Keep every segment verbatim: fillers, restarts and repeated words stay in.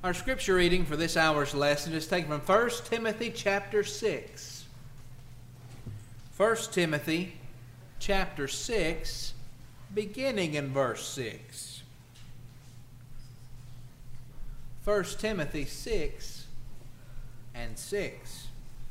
Our scripture reading for this hour's lesson is taken from First Timothy chapter six. First Timothy chapter six, beginning in verse six. First Timothy six and six.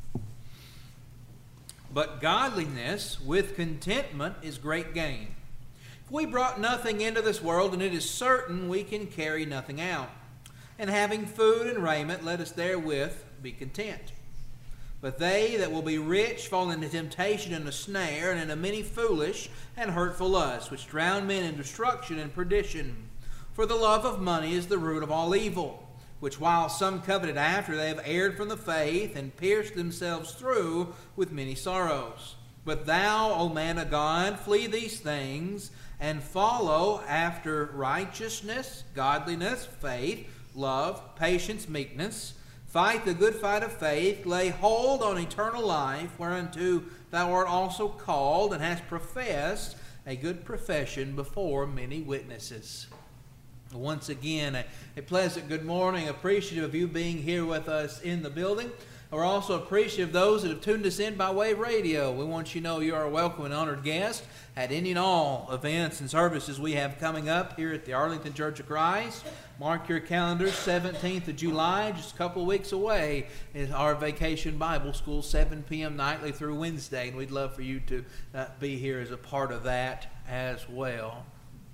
But godliness with contentment is great gain. If we brought nothing into this world, and it is certain we can carry nothing out. And having food and raiment, let us therewith be content. But they that will be rich fall into temptation and a snare, and into many foolish and hurtful lusts, which drown men in destruction and perdition. For the love of money is the root of all evil, which while some coveted after, they have erred from the faith, and pierced themselves through with many sorrows. But thou, O man of God, flee these things, and follow after righteousness, godliness, faith, love, patience, meekness. Fight the good fight of faith. Lay hold on eternal life, whereunto thou art also called, and hast professed a good profession before many witnesses. Once again, a, a pleasant good morning. Appreciative of you being here with us in the building. We're also appreciative of those that have tuned us in by way of radio. We want you to know you are a welcome and honored guest at any and all events and services we have coming up here at the Arlington Church of Christ. Mark your calendars, seventeenth of July, just a couple of weeks away, is our Vacation Bible School, seven p.m. nightly through Wednesday. And we'd love for you to uh, be here as a part of that as well.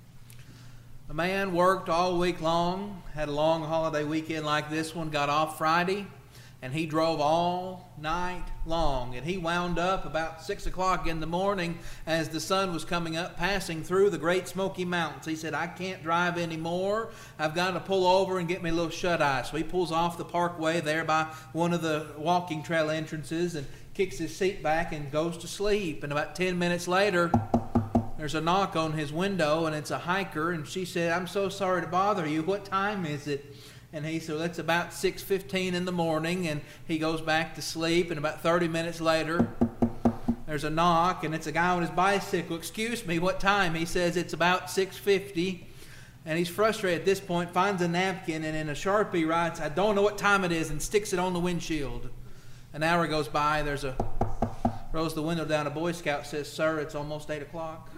A man worked all week long, had a long holiday weekend like this one, got off Friday, and he drove all night long. And he wound up about six o'clock in the morning as the sun was coming up, passing through the Great Smoky Mountains. He said, I can't drive anymore. I've got to pull over and get me a little shut-eye. So he pulls off the parkway there by one of the walking trail entrances and kicks his seat back and goes to sleep. And about ten minutes later, there's a knock on his window, and it's a hiker. And she said, I'm so sorry to bother you. What time is it? And he said, well, it's about six fifteen in the morning, and he goes back to sleep, and about thirty minutes later, there's a knock, and it's a guy on his bicycle. Excuse me, what time? He says, it's about six fifty, and he's frustrated at this point, finds a napkin, and in a Sharpie writes, I don't know what time it is, and sticks it on the windshield. An hour goes by, there's a, rolls the window down, a Boy Scout says, sir, it's almost eight o'clock.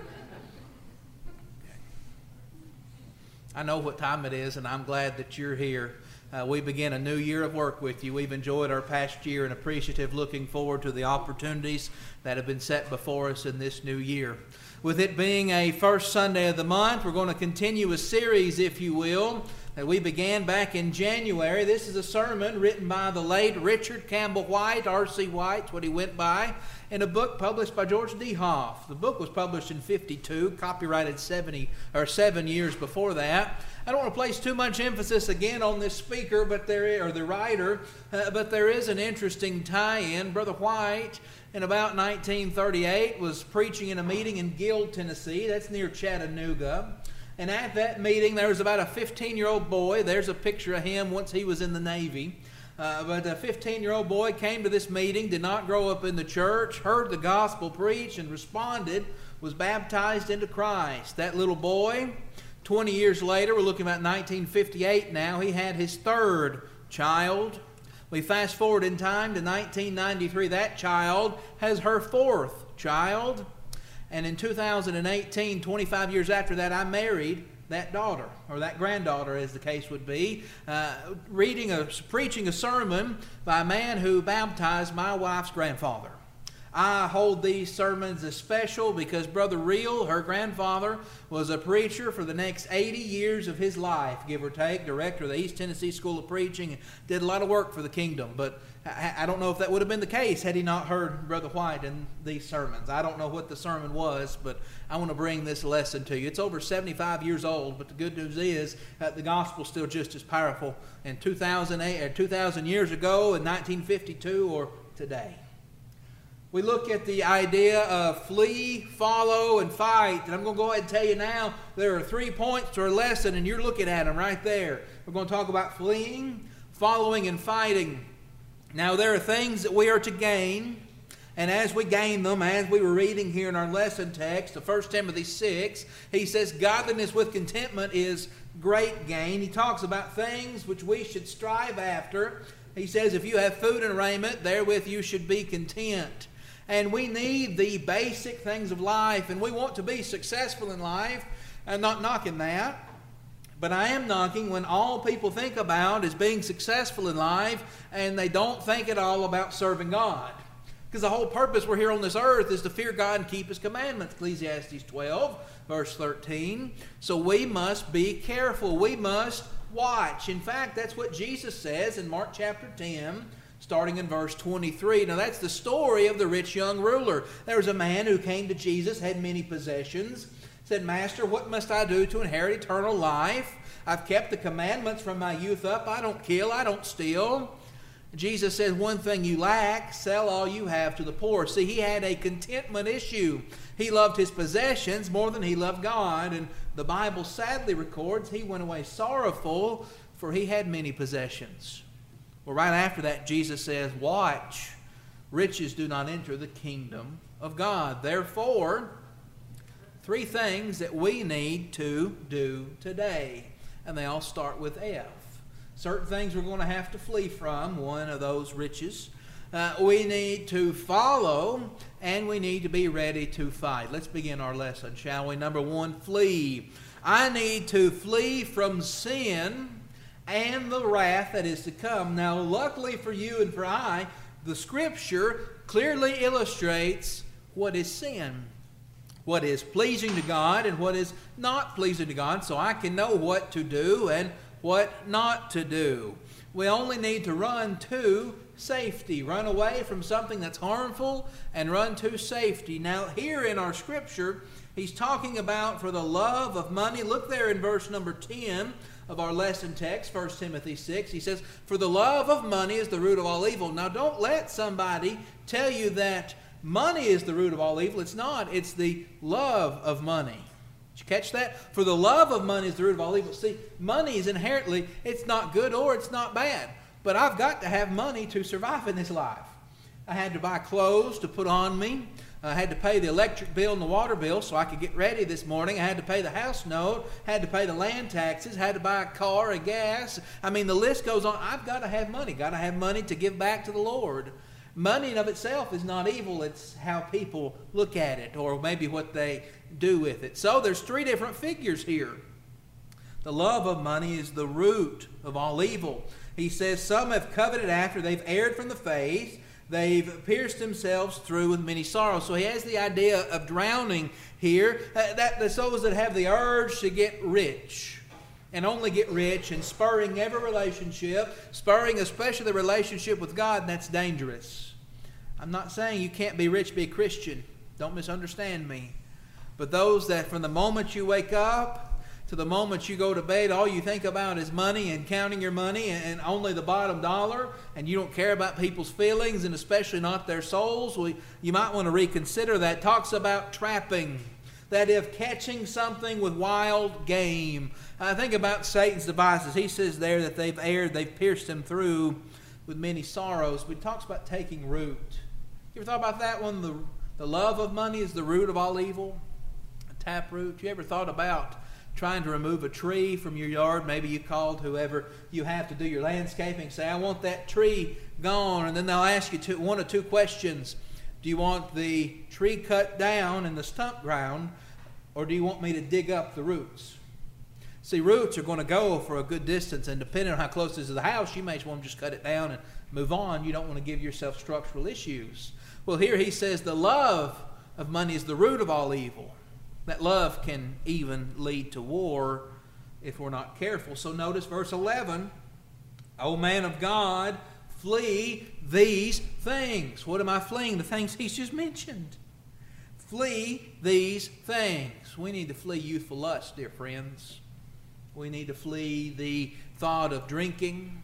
I know what time it is, and I'm glad that you're here. Uh, we begin a new year of work with you. We've enjoyed our past year and appreciative, looking forward to the opportunities that have been set before us in this new year. With it being a first Sunday of the month, we're going to continue a series, if you will, that we began back in January. This is a sermon written by the late Richard Campbell White, R C White's what he went by, in a book published by George D. Hoff. The book was published in fifty-two, copyrighted seventy or seven years before that. I don't want to place too much emphasis again on this speaker, but there or the writer, uh, but there is an interesting tie-in. Brother White, in about nineteen thirty-eight, was preaching in a meeting in Guild, Tennessee. That's near Chattanooga. And at that meeting, there was about a fifteen-year-old boy. There's a picture of him once he was in the Navy. Uh, but a fifteen-year-old boy came to this meeting, did not grow up in the church, heard the gospel preached, and responded, was baptized into Christ. That little boy, twenty years later, we're looking at nineteen fifty-eight now, he had his third child. We fast forward in time to nineteen ninety-three. That child has her fourth child. And in two thousand eighteen, twenty-five years after that, I married that daughter, or that granddaughter as the case would be, uh, reading a, preaching a sermon by a man who baptized my wife's grandfather. I hold these sermons as special because Brother Reel, her grandfather, was a preacher for the next eighty years of his life, give or take, director of the East Tennessee School of Preaching, and did a lot of work for the kingdom. But I, I don't know if that would have been the case had he not heard Brother White in these sermons. I don't know what the sermon was, but I want to bring this lesson to you. It's over seventy-five years old, but the good news is uh, the gospel's still just as powerful in two thousand eight, or two thousand years ago, in nineteen fifty-two, or today. We look at the idea of flee, follow, and fight. And I'm going to go ahead and tell you now, there are three points to our lesson, and you're looking at them right there. We're going to talk about fleeing, following, and fighting. Now, there are things that we are to gain, And as we gain them, as we were reading here in our lesson text of First Timothy six, he says godliness with contentment is great gain. He talks about things which we should strive after. He says if you have food and raiment, therewith you should be content. And we need the basic things of life, and we want to be successful in life. I'm not knocking that. But I am knocking when all people think about is being successful in life and they don't think at all about serving God. Because the whole purpose we're here on this earth is to fear God and keep His commandments. Ecclesiastes twelve, verse thirteen. So we must be careful. We must watch. In fact, that's what Jesus says in Mark chapter ten, starting in verse twenty-three. Now that's the story of the rich young ruler. There was a man who came to Jesus, had many possessions, said, Master, what must I do to inherit eternal life? I've kept the commandments from my youth up. I don't kill, I don't steal. Jesus says, one thing you lack, sell all you have to the poor. See, he had a contentment issue. He loved his possessions more than he loved God. And the Bible sadly records he went away sorrowful, for he had many possessions. Well, right after that, Jesus says, watch, riches do not enter the kingdom of God. Therefore, three things that we need to do today. And they all start with F. Certain things we're going to have to flee from. One of those, riches. Uh, we need to follow, and we need to be ready to fight. Let's begin our lesson, shall we? Number one, flee. I need to flee from sin and the wrath that is to come. Now, luckily for you and for I, the Scripture clearly illustrates what is sin, what is pleasing to God and what is not pleasing to God, so I can know what to do and what not to do. We only need to run to safety. Run away from something that's harmful and run to safety. Now, here in our Scripture, he's talking about for the love of money. Look there in verse number ten of our lesson text, First Timothy six. He says, for the love of money is the root of all evil. Now, don't let somebody tell you that money is the root of all evil. It's not. It's the love of money. Did you catch that? For the love of money is the root of all evil. See, money is inherently, it's not good or it's not bad. But I've got to have money to survive in this life. I had to buy clothes to put on me. I had to pay the electric bill and the water bill so I could get ready this morning. I had to pay the house note, had to pay the land taxes, had to buy a car and gas. I mean, the list goes on. I've got to have money. Got to have money to give back to the Lord. Money in of itself is not evil. It's how people look at it or maybe what they do with it. So there's three different figures here. The love of money is the root of all evil. He says some have coveted after, they've erred from the faith, they've pierced themselves through with many sorrows. So he has the idea of drowning here. Uh, that the those that have the urge to get rich and only get rich and spurring every relationship, spurring especially the relationship with God, and that's dangerous. I'm not saying you can't be rich, be a Christian. Don't misunderstand me. But those that from the moment you wake up to the moment you go to bed, all you think about is money and counting your money and only the bottom dollar, and you don't care about people's feelings and especially not their souls, well, you might want to reconsider that. It talks about trapping. That if catching something with wild game. I think about Satan's devices. He says there that they've erred, they've pierced him through with many sorrows. But he talks about taking root. You ever thought about that one? The, the love of money is the root of all evil. A taproot. You ever thought about trying to remove a tree from your yard? Maybe you called whoever you have to do your landscaping. Say, I want that tree gone. And then they'll ask you two, one or two questions. Do you want the tree cut down in the stump ground, or do you want me to dig up the roots? See, roots are going to go for a good distance, and depending on how close it is to the house, you may want to just cut it down and move on. You don't want to give yourself structural issues. Well, here he says the love of money is the root of all evil. That love can even lead to war if we're not careful. So notice verse eleven, O man of God, flee these things. What am I fleeing? The things he's just mentioned. Flee these things. We need to flee youthful lust, dear friends. We need to flee the thought of drinking,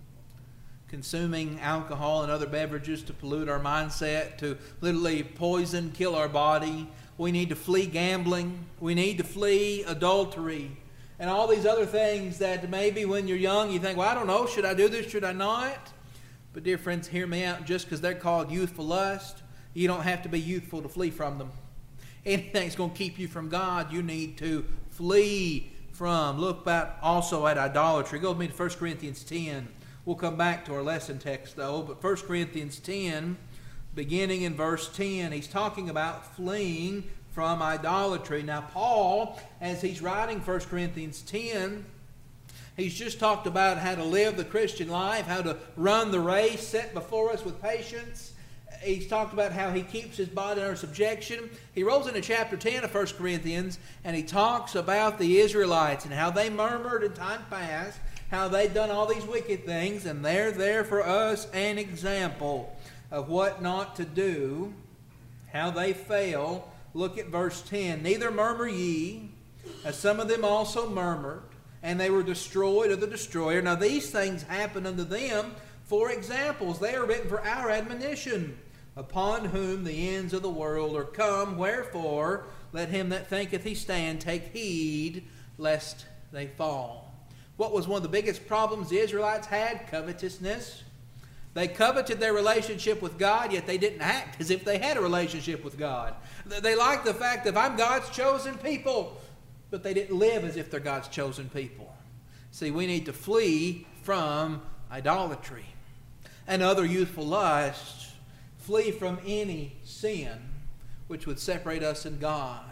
consuming alcohol and other beverages to pollute our mindset, to literally poison, kill our body. We need to flee gambling. We need to flee adultery. And all these other things that maybe when you're young you think, well, I don't know, should I do this, should I not? But dear friends, hear me out. Just because they're called youthful lust, You don't have to be youthful to flee from them. Anything that's going to keep you from God, you need to flee from. Look back also at idolatry. Go with me to First Corinthians ten. We'll come back to our lesson text though. But First Corinthians ten, beginning in verse ten, he's talking about fleeing from idolatry. Now Paul, as he's writing First Corinthians ten, he's just talked about how to live the Christian life, how to run the race set before us with patience. He's talked about how he keeps his body under subjection. He rolls into chapter ten of First Corinthians, and he talks about the Israelites and how they murmured in time past, how they'd done all these wicked things, and they're there for us an example of what not to do, how they fail. Look at verse ten. Neither murmur ye, as some of them also murmured, and they were destroyed of the destroyer. Now these things happened unto them for examples. They are written for our admonition, upon whom the ends of the world are come. Wherefore, let him that thinketh he stand take heed, lest they fall. What was one of the biggest problems the Israelites had? Covetousness. They coveted their relationship with God, yet they didn't act as if they had a relationship with God. They liked the fact that I'm God's chosen people, but they didn't live as if they're God's chosen people. See, we need to flee from idolatry and other youthful lusts. Flee from any sin which would separate us and God.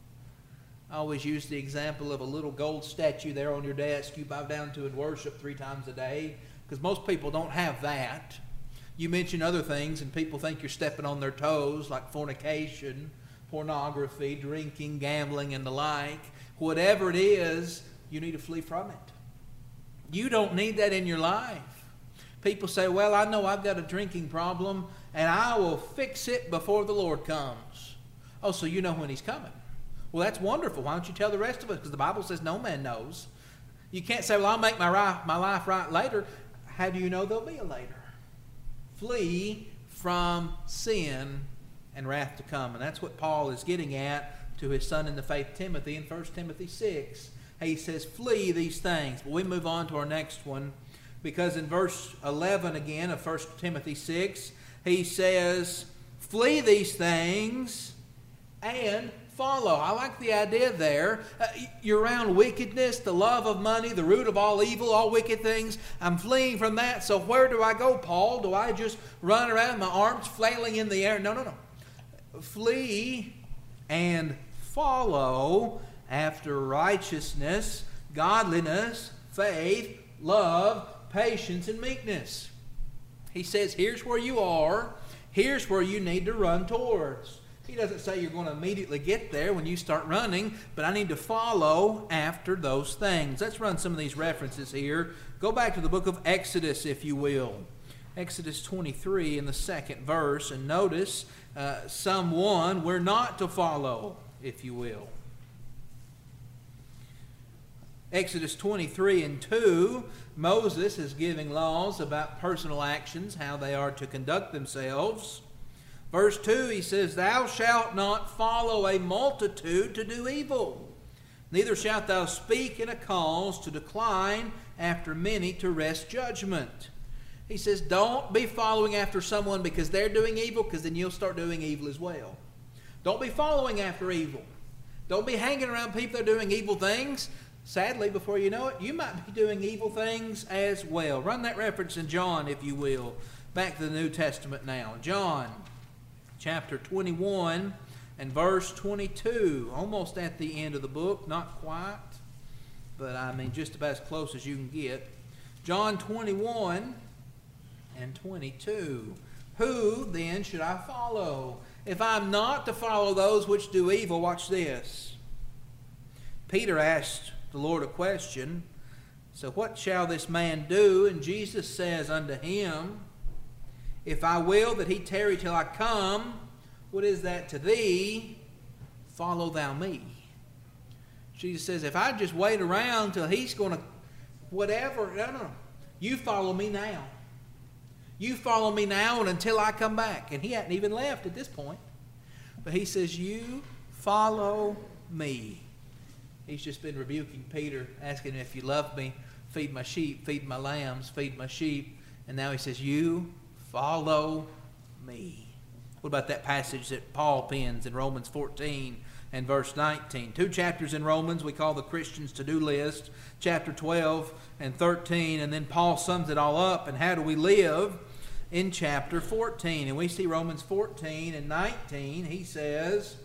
I always use the example of a little gold statue there on your desk you bow down to and worship three times a day, because most people don't have that. You mention other things and people think you're stepping on their toes, like fornication, pornography, drinking, gambling, and the like. Whatever it is, you need to flee from it. You don't need that in your life. People say, well, I know I've got a drinking problem, and I will fix it before the Lord comes. Oh, so you know when He's coming. Well, that's wonderful. Why don't you tell the rest of us? Because the Bible says no man knows. You can't say, well, I'll make my, right, my life right later. How do you know there'll be a later? Flee from sin and wrath to come. And that's what Paul is getting at to his son in the faith, Timothy, in First Timothy six. He says, flee these things. But we move on to our next one, because in verse eleven again of First Timothy six, he says, flee these things and follow. I like the idea there. Uh, you're around wickedness, the love of money, the root of all evil, all wicked things. I'm fleeing from that. So where do I go, Paul? Do I just run around, my arms flailing in the air? No, no, no. Flee and follow after righteousness, godliness, faith, love, patience, and meekness. He says, here's where you are. Here's where you need to run towards. He doesn't say you're going to immediately get there when you start running, but I need to follow after those things. Let's run some of these references here. Go back to the book of Exodus, if you will. Exodus twenty-three in the second verse, and notice uh, someone we're not to follow, if you will. Exodus twenty-three and two, Moses is giving laws about personal actions, how they are to conduct themselves. Verse two, he says, thou shalt not follow a multitude to do evil, neither shalt thou speak in a cause to decline after many to wrest judgment. He says, don't be following after someone because they're doing evil, because then you'll start doing evil as well. Don't be following after evil. Don't be hanging around people that are doing evil things. Sadly, before you know it, you might be doing evil things as well. Run that reference in John, if you will. Back to the New Testament now. John chapter twenty-one and verse twenty-two. Almost at the end of the book. Not quite, but I mean just about as close as you can get. John twenty-one and twenty-two. Who then should I follow? If I'm not to follow those which do evil, watch this. Peter asked the Lord a question. So what shall this man do? And Jesus says unto him, if I will that he tarry till I come, what is that to thee? Follow thou me. Jesus says, if I just wait around till he's going to, whatever, no, no, you follow me now. You follow me now and until I come back. And he hadn't even left at this point. But he says, you follow me. He's just been rebuking Peter, asking him, if you love me, feed my sheep, feed my lambs, feed my sheep. And now he says, you follow me. What about that passage that Paul pens in Romans fourteen and verse nineteen? Two chapters in Romans we call the Christian's to-do list, chapter twelve and thirteen, and then Paul sums it all up. And how do we live? In chapter fourteen. And we see Romans fourteen and nineteen. He says,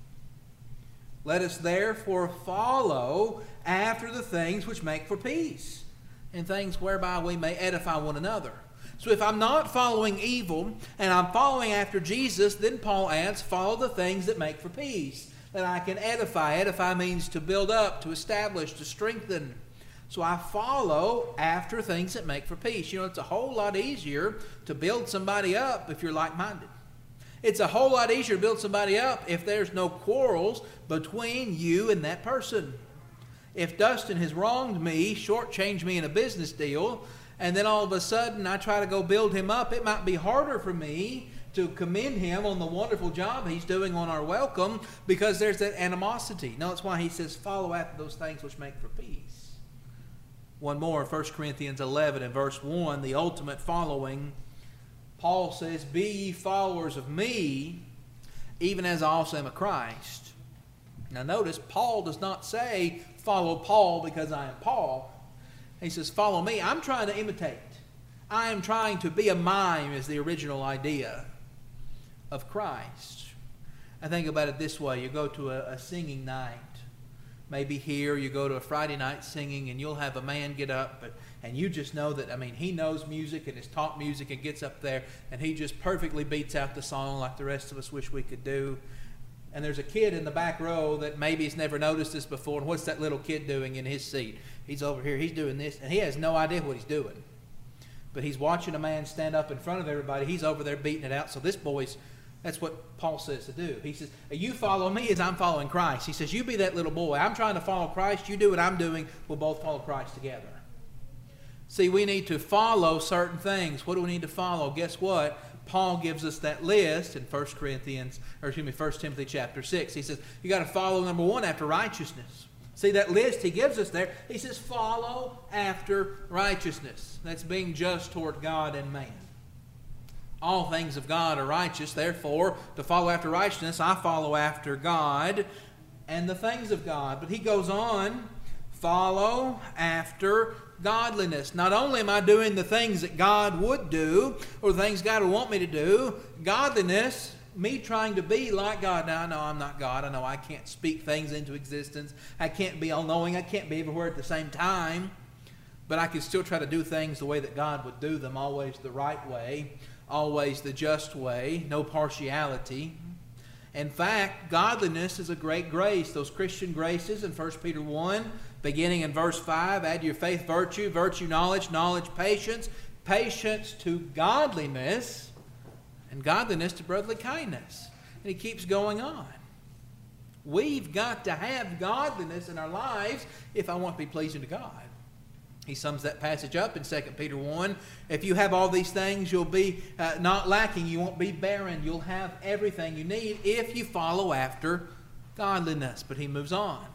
let us therefore follow after the things which make for peace, and things whereby we may edify one another. So if I'm not following evil and I'm following after Jesus, then Paul adds, follow the things that make for peace, that I can edify. Edify means to build up, to establish, to strengthen. So I follow after things that make for peace. You know, it's a whole lot easier to build somebody up if you're like-minded. It's a whole lot easier to build somebody up if there's no quarrels between you and that person. If Dustin has wronged me, shortchanged me in a business deal, and then all of a sudden I try to go build him up, it might be harder for me to commend him on the wonderful job he's doing on our welcome because there's that animosity. No, that's why he says follow after those things which make for peace. One more, First Corinthians eleven and verse one, the ultimate following. Paul says, be ye followers of me, even as I also am of Christ. Now notice, Paul does not say, follow Paul because I am Paul. He says, follow me. I'm trying to imitate. I am trying to be a mime is the original idea of Christ. I think about it this way. You go to a, a singing night. Maybe here you go to a Friday night singing and you'll have a man get up but, and you just know that, I mean, he knows music and has taught music and gets up there and he just perfectly beats out the song like the rest of us wish we could do. And there's a kid in the back row that maybe has never noticed this before. And what's that little kid doing in his seat? He's over here, he's doing this, and he has no idea what he's doing. But he's watching a man stand up in front of everybody. He's over there beating it out. So this boy's, that's what Paul says to do. He says, you follow me as I'm following Christ. He says, you be that little boy. I'm trying to follow Christ. You do what I'm doing. We'll both follow Christ together. See, we need to follow certain things. What do we need to follow? Guess what? Paul gives us that list in First Corinthians, or excuse me, First Timothy chapter six. He says, you got to follow, number one, after righteousness. See that list he gives us there? He says, follow after righteousness. That's being just toward God and man. All things of God are righteous. Therefore, to follow after righteousness, I follow after God and the things of God. But he goes on, follow after godliness. Not only am I doing the things that God would do, or the things God would want me to do, godliness, me trying to be like God. Now, I know I'm not God. I know I can't speak things into existence. I can't be all-knowing. I can't be everywhere at the same time. But I can still try to do things the way that God would do them, always the right way, always the just way, no partiality. In fact, godliness is a great grace. Those Christian graces in First Peter one, beginning in verse five, add to your faith virtue, virtue knowledge, knowledge patience, patience to godliness, and godliness to brotherly kindness. And he keeps going on. We've got to have godliness in our lives if I want to be pleasing to God. He sums that passage up in Second Peter one. If you have all these things, you'll be uh, not lacking. You won't be barren. You'll have everything you need if you follow after godliness. But he moves on.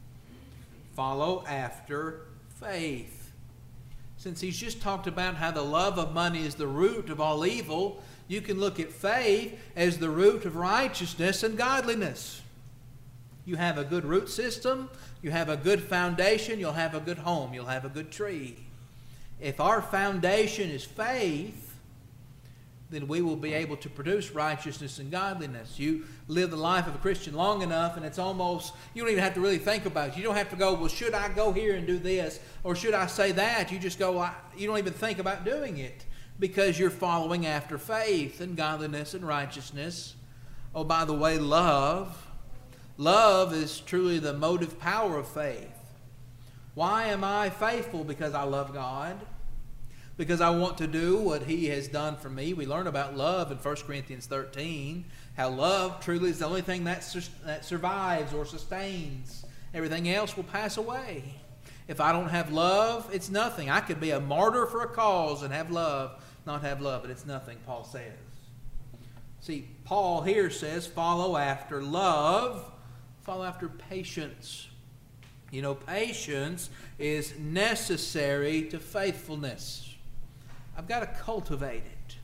Follow after faith. Since he's just talked about how the love of money is the root of all evil, you can look at faith as the root of righteousness and godliness. You have a good root system, you have a good foundation, you'll have a good home, you'll have a good tree. If our foundation is faith, then we will be able to produce righteousness and godliness. You live the life of a Christian long enough and it's almost, you don't even have to really think about it. You don't have to go, well, should I go here and do this? Or should I say that? You just go, you don't even think about doing it because you're following after faith and godliness and righteousness. Oh, by the way, love. Love is truly the motive power of faith. Why am I faithful? Because I love God. Because I want to do what He has done for me. We learn about love in First Corinthians thirteen. How love truly is the only thing that, su- that survives or sustains. Everything else will pass away. If I don't have love, it's nothing. I could be a martyr for a cause and have love, not have love, but it's nothing, Paul says. See, Paul here says, follow after love. Follow after patience. You know, patience is necessary to faithfulness. I've got to cultivate it.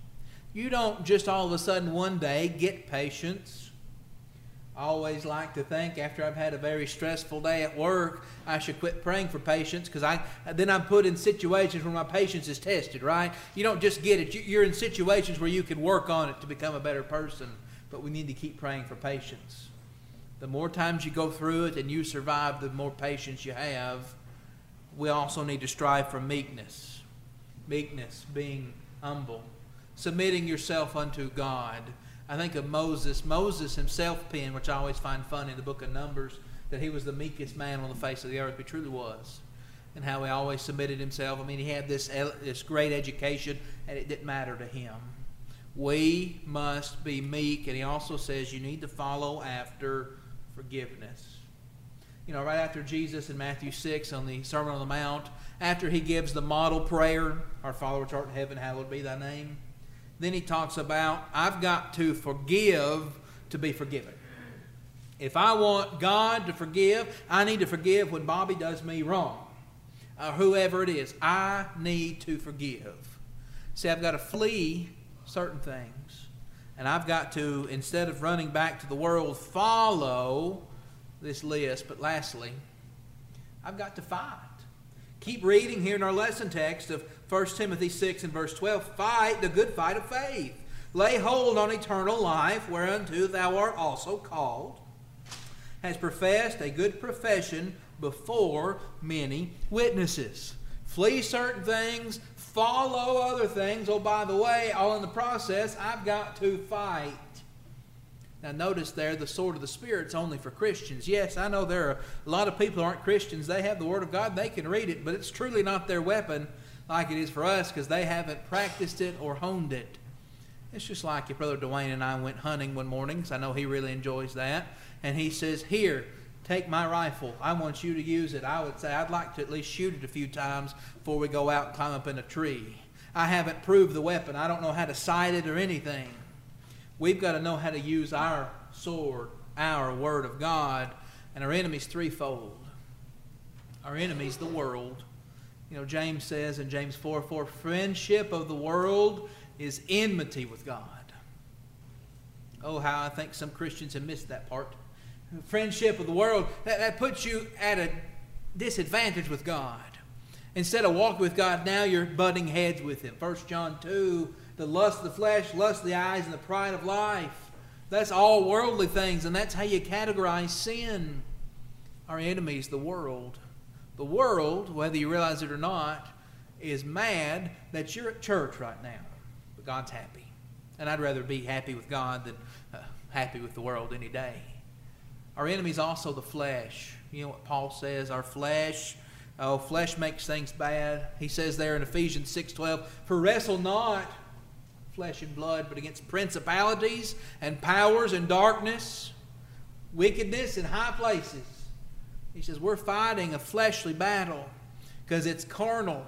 You don't just all of a sudden one day get patience. I always like to think after I've had a very stressful day at work, I should quit praying for patience, because I then I'm put in situations where my patience is tested, right? You don't just get it. You're in situations where you can work on it to become a better person. But we need to keep praying for patience. The more times you go through it and you survive, the more patience you have. We also need to strive for meekness. Meekness, being humble. Submitting yourself unto God. I think of Moses. Moses himself penned, which I always find fun in the book of Numbers, that he was the meekest man on the face of the earth. He truly was. And how he always submitted himself. I mean, he had this, this great education, and it didn't matter to him. We must be meek. And he also says you need to follow after forgiveness. You know, right after Jesus in Matthew six on the Sermon on the Mount, after he gives the model prayer, our Father which art in heaven, hallowed be thy name. Then he talks about, I've got to forgive to be forgiven. If I want God to forgive, I need to forgive when Bobby does me wrong. Or whoever it is, I need to forgive. See, I've got to flee certain things. And I've got to, instead of running back to the world, follow this list. But lastly, I've got to fight. Keep reading here in our lesson text of First Timothy six and verse twelve. Fight the good fight of faith. Lay hold on eternal life, whereunto thou art also called, has professed a good profession before many witnesses. Flee certain things, follow other things. Oh, by the way, all in the process, I've got to fight. Now notice there, the sword of the Spirit's only for Christians. Yes, I know there are a lot of people who aren't Christians. They have the Word of God. They can read it, but it's truly not their weapon like it is for us, because they haven't practiced it or honed it. It's just like if Brother Dwayne and I went hunting one morning, because I know he really enjoys that, and he says, here, take my rifle. I want you to use it. I would say, I'd like to at least shoot it a few times before we go out and climb up in a tree. I haven't proved the weapon. I don't know how to sight it or anything. We've got to know how to use our sword, our Word of God, and our enemy's threefold. Our enemy's the world. You know, James says in James four four, friendship of the world is enmity with God. Oh, how I think some Christians have missed that part. Friendship of the world, that, that puts you at a disadvantage with God. Instead of walking with God, now you're butting heads with Him. First John two, the lust of the flesh, lust of the eyes, and the pride of life. That's all worldly things, and that's how you categorize sin. Our enemy is the world. The world, whether you realize it or not, is mad that you're at church right now. But God's happy. And I'd rather be happy with God than uh, happy with the world any day. Our enemy is also the flesh. You know what Paul says? Our flesh, oh, flesh makes things bad. He says there in Ephesians six twelve, for wrestle not flesh and blood, but against principalities and powers and darkness, wickedness in high places. He says we're fighting a fleshly battle because it's carnal.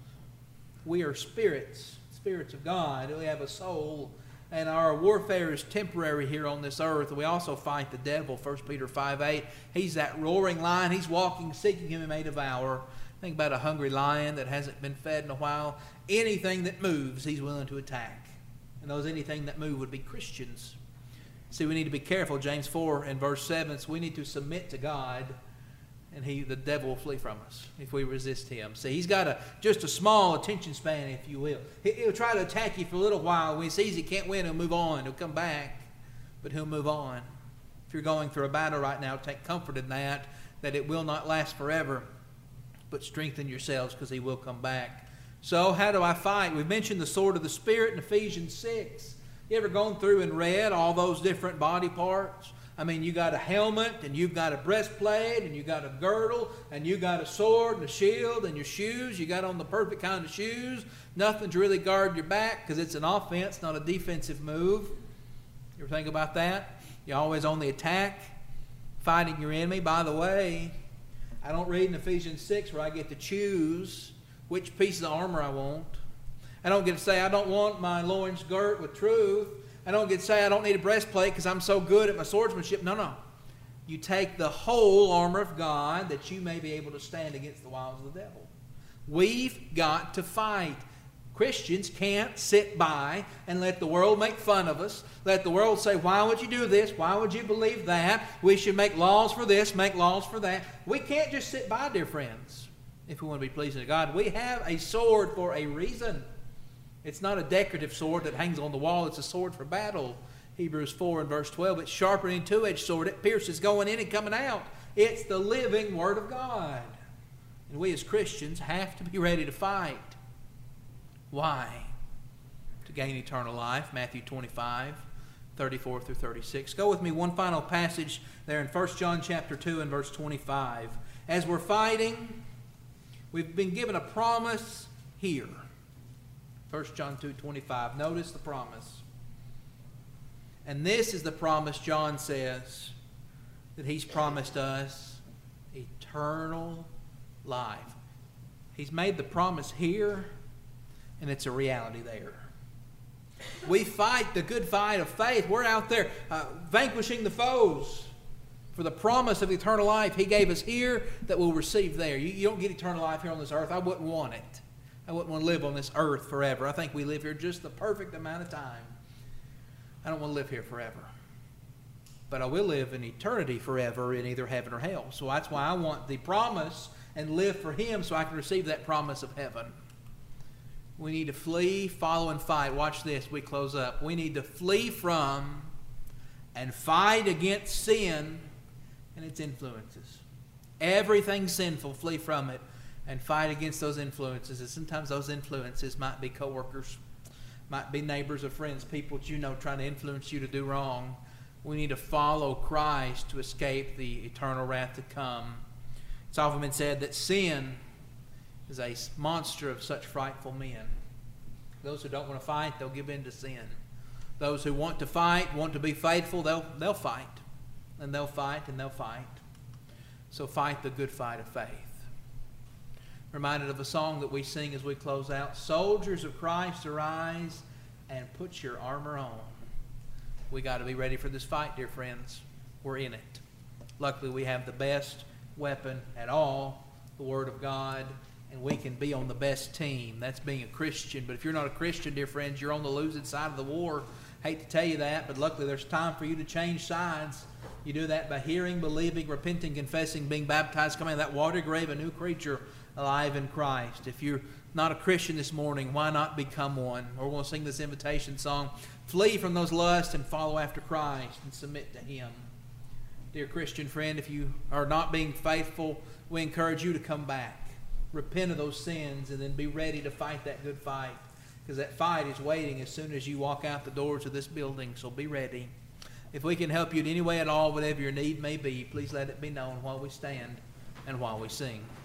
We are spirits, spirits of God. We have a soul, and our warfare is temporary here on this earth. We also fight the devil, First Peter five eight. He's that roaring lion. He's walking, seeking him he may devour. Think about a hungry lion that hasn't been fed in a while. Anything that moves, he's willing to attack. And those anything that move would be Christians. See, we need to be careful. James four and verse seven, so we need to submit to God, and he, the devil will flee from us if we resist him. See, he's got a just a small attention span, if you will. He, he'll try to attack you for a little while. When he sees he can't win, he'll move on. He'll come back, but he'll move on. If you're going through a battle right now, take comfort in that, that it will not last forever, but strengthen yourselves because he will come back. So how do I fight? We've mentioned the sword of the Spirit in Ephesians six. You ever gone through and read all those different body parts? I mean, you got a helmet, and you've got a breastplate, and you got a girdle, and you got a sword and a shield, and your shoes. You got on the perfect kind of shoes. Nothing to really guard your back because it's an offense, not a defensive move. You ever think about that? You're always on the attack, fighting your enemy. By the way, I don't read in Ephesians six where I get to choose which piece of armor I want. I don't get to say I don't want my loins girt with truth. I don't get to say I don't need a breastplate because I'm so good at my swordsmanship. No, no. You take the whole armor of God that you may be able to stand against the wiles of the devil. We've got to fight. Christians can't sit by and let the world make fun of us. Let the world say, why would you do this? Why would you believe that? We should make laws for this, make laws for that. We can't just sit by, dear friends, if we want to be pleasing to God. We have a sword for a reason. It's not a decorative sword that hangs on the wall. It's a sword for battle. Hebrews four and verse twelve, it's sharper than a two-edged sword. It pierces going in and coming out. It's the living Word of God. And we as Christians have to be ready to fight. Why? To gain eternal life. Matthew twenty-five, thirty-four through thirty-six. Go with me one final passage there in First John chapter two and verse twenty-five. As we're fighting, we've been given a promise here. First John two twenty-five. Notice the promise. And this is the promise John says, that he's promised us eternal life. He's made the promise here, and it's a reality there. We fight the good fight of faith. We're out there uh, vanquishing the foes for the promise of eternal life He gave us here that we'll receive there. You, you don't get eternal life here on this earth. I wouldn't want it. I wouldn't want to live on this earth forever. I think we live here just the perfect amount of time. I don't want to live here forever. But I will live in eternity forever in either heaven or hell. So that's why I want the promise and live for Him so I can receive that promise of heaven. We need to flee, follow, and fight. Watch this. We close up. We need to flee from and fight against sin and its influences. Everything sinful, flee from it and fight against those influences. And sometimes those influences might be coworkers, might be neighbors or friends, people that you know trying to influence you to do wrong. We need to follow Christ to escape the eternal wrath to come. It's often been said that sin is a monster of such frightful men. Those who don't want to fight, they'll give in to sin. Those who want to fight, want to be faithful, they'll, they'll fight. And they'll fight and they'll fight. So fight the good fight of faith. Reminded of a song that we sing as we close out. Soldiers of Christ, arise and put your armor on. We got to be ready for this fight, dear friends. We're in it. Luckily, we have the best weapon at all, the Word of God, and we can be on the best team. That's being a Christian. But if you're not a Christian, dear friends, you're on the losing side of the war. Hate to tell you that, but luckily there's time for you to change sides. You do that by hearing, believing, repenting, confessing, being baptized, coming out of that water grave, a new creature alive in Christ. If you're not a Christian this morning, why not become one? We're going to sing this invitation song. Flee from those lusts and follow after Christ and submit to Him. Dear Christian friend, if you are not being faithful, we encourage you to come back. Repent of those sins and then be ready to fight that good fight. Because that fight is waiting as soon as you walk out the doors of this building. So be ready. If we can help you in any way at all, whatever your need may be, please let it be known while we stand and while we sing.